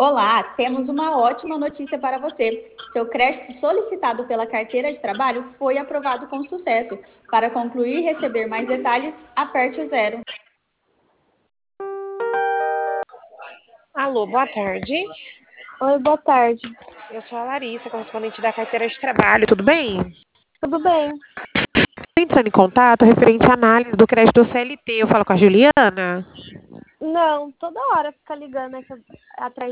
Olá, temos uma ótima notícia para você. Seu crédito solicitado pela carteira de trabalho foi aprovado com sucesso. Para concluir e receber mais detalhes, aperte o zero. Alô, boa tarde. Oi, boa tarde. Eu sou a Larissa, correspondente da carteira de trabalho, tudo bem? Tudo bem? Estou entrando em contato referente à análise do crédito do CLT. Eu falo com a Juliana? Não, toda hora fica ligando atrás